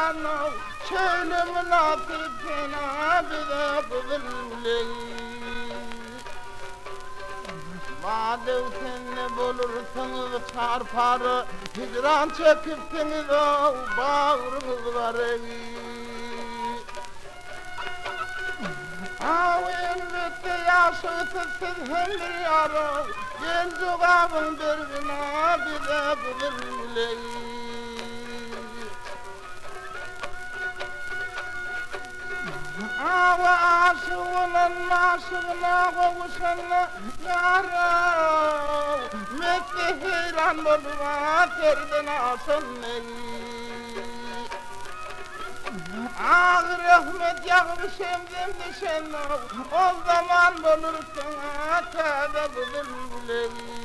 seyran şöyle münafıkına bize kıvırley. Madev senle bulursanız çarpar, hicran çekipsiniz o bağrınız var ey. Elbette yaşıtsız hem bir yarı, gel cevabın birbirine bize kıvırley. Aşığının aşığına kavuşanla yarım, Mesle heyran bulma terden asın ey. Ağır rahmet yağmış emdim düşen, o zaman bulursun tövbe bülbüley.